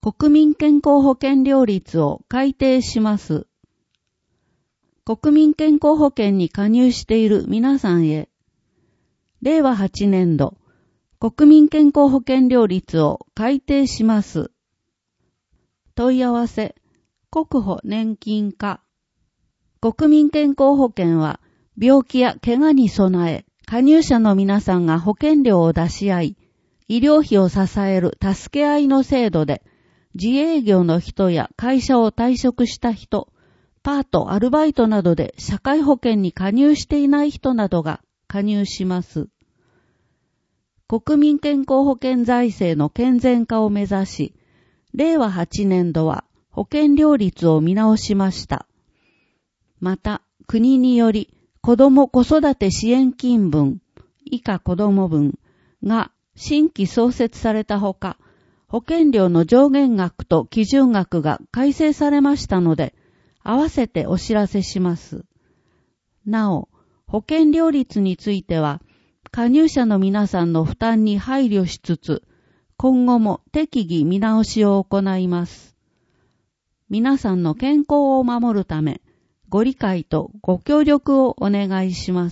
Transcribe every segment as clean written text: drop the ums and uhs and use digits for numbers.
国民健康保険料率を改定します。国民健康保険に加入している皆さんへ、令和8年度国民健康保険料率を改定します。問い合わせ、国保年金課。国民健康保険は病気や怪我に備え、加入者の皆さんが保険料を出し合い、医療費を支える助け合いの制度で、自営業の人や会社を退職した人、パート、アルバイトなどで社会保険に加入していない人などが加入します。国民健康保険財政の健全化を目指し、令和8年度は保険料率を見直しました。また、国により子ども子育て支援金分、以下子ども分が新規創設されたほか、保険料の上限額と基準額が改正されましたので、合わせてお知らせします。なお、保険料率については、加入者の皆さんの負担に配慮しつつ、今後も適宜見直しを行います。皆さんの健康を守るため、ご理解とご協力をお願いします。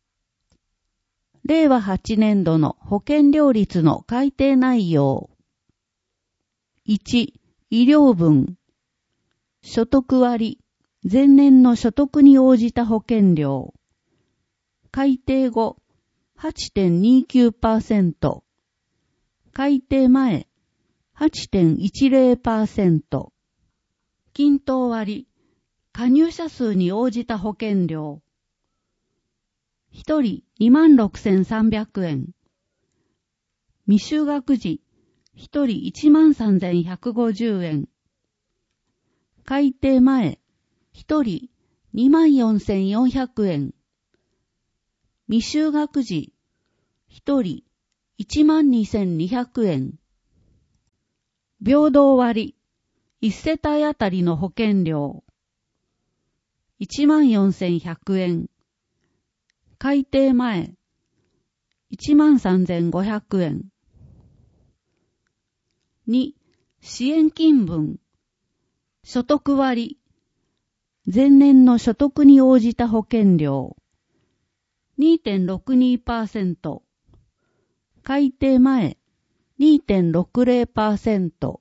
令和8年度の保険料率の改定内容。1、医療分。所得割。前年の所得に応じた保険料。改定後、8.29%。改定前、8.10%。均等割。加入者数に応じた保険料。1人26,300円。未就学時、1人13,150円。改定前、1人24,400円。未就学時、1人12,200円。平等割、1世帯あたりの保険料。14,100円。改定前、13,500円。2、支援金分。所得割。前年の所得に応じた保険料。2.62%。改定前、2.60%。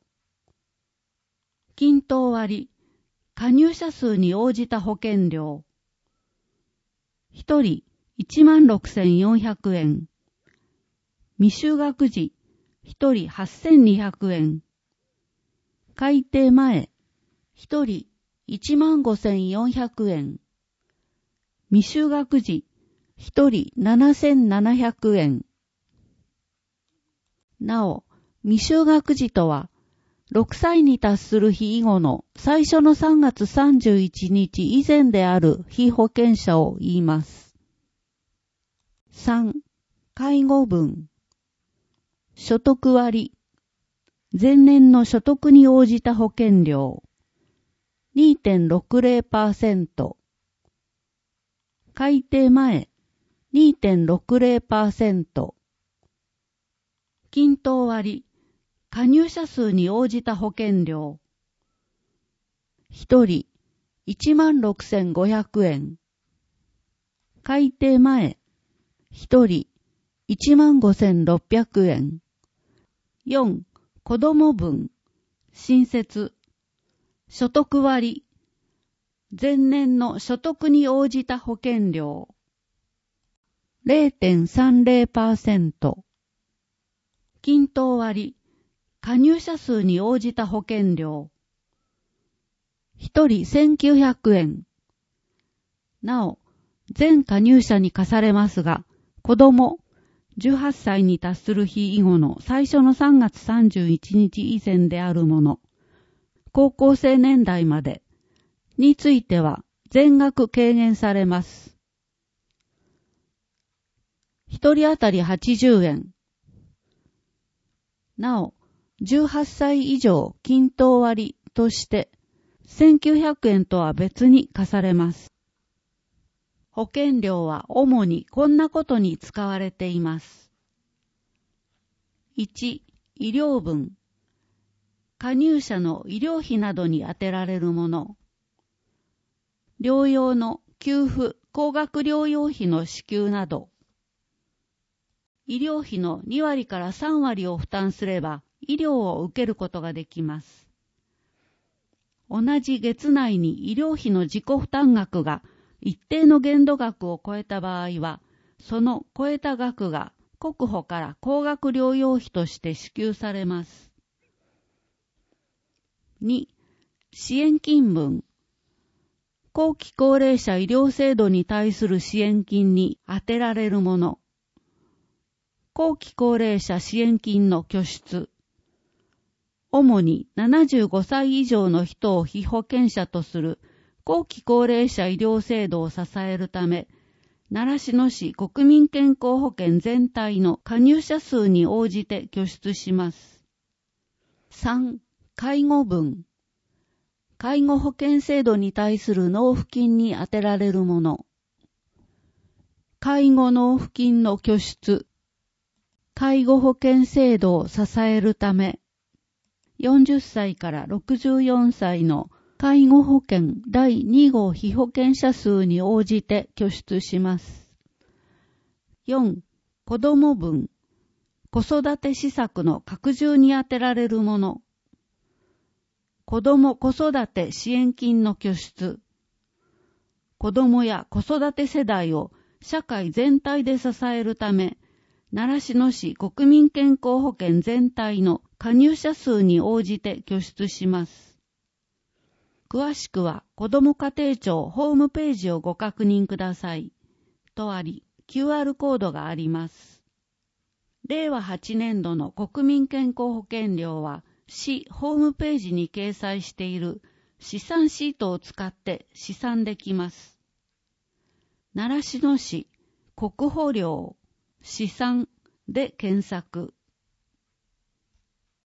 均等割。加入者数に応じた保険料。1人16,400円。未就学時、1人8,200円。改定前、1人15,400円。未就学時、1人7,700円。なお、未就学時とは、6歳に達する日以後の最初の3月31日以前である被保険者を言います。3、介護分。所得割。前年の所得に応じた保険料。2.60%。改定前、2.60%。均等割。加入者数に応じた保険料。1人16,500円。改定前、1人15,600円。4、子ども分。新設。所得割。前年の所得に応じた保険料。0.30%。均等割。加入者数に応じた保険料。1人1,900円。なお、全加入者に課されますが、子供、18歳に達する日以後の最初の3月31日以前であるもの、高校生年代までについては全額軽減されます。1人当たり80円。なお、18歳以上均等割として1,900円とは別に課されます。保険料は主にこんなことに使われています。1、医療分。 加入者の医療費などに充てられるもの、療養の給付、高額療養費の支給など、医療費の2割から3割を負担すれば医療を受けることができます。同じ月内に医療費の自己負担額が一定の限度額を超えた場合は、その超えた額が国保から高額療養費として支給されます。2、支援金分。後期高齢者医療制度に対する支援金に充てられるもの。後期高齢者支援金の拠出。主に75歳以上の人を被保険者とする後期高齢者医療制度を支えるため、習志野市国民健康保険全体の加入者数に応じて拠出します。3、介護分。介護保険制度に対する納付金に充てられるもの。介護納付金の拠出。介護保険制度を支えるため、40歳から64歳の介護保険第2号被保険者数に応じて拠出します。4、子ども分。子育て施策の拡充に充てられるもの。子ども子育て支援金の拠出。子どもや子育て世代を社会全体で支えるため、習志野市国民健康保険全体の加入者数に応じて拠出します。詳しくは子ども家庭庁ホームページをご確認ください。とあり、QR コードがあります。令和8年度の国民健康保険料は、市ホームページに掲載している試算シートを使って試算できます。習志野市国保料試算で検索。